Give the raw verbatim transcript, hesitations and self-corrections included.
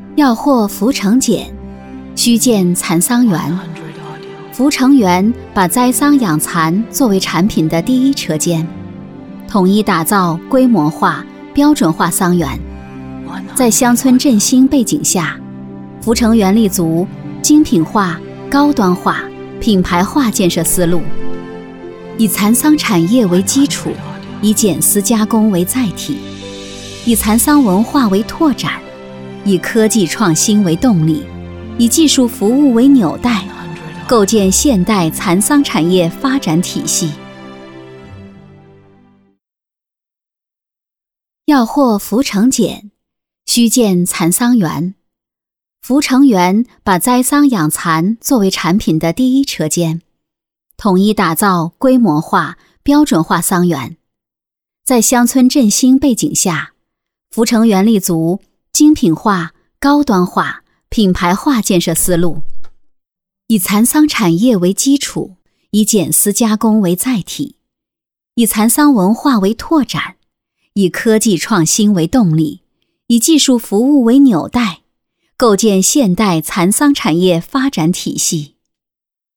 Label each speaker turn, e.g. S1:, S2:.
S1: 要获福成俭，须建蚕桑园。福成园把栽桑养蚕作为产品的第一车间，统一打造规模化、标准化桑园。在乡村振兴背景下，福成园立足精品化、高端化、品牌化建设思路，以蚕桑产业为基础，以剪丝加工为载体，以蚕桑文化为拓展，以科技创新为动力，以技术服务为纽带，构建现代蚕桑产业发展体系。要获福成俭，须建蚕桑园。福成园把栽桑养蚕作为产品的第一车间，统一打造规模化、标准化桑园。在乡村振兴背景下，福成园立足精品化、高端化、品牌化建设思路，以蚕桑产业为基础，以剪丝加工为载体，以蚕桑文化为拓展，以科技创新为动力，以技术服务为纽带，构建现代蚕桑产业发展体系。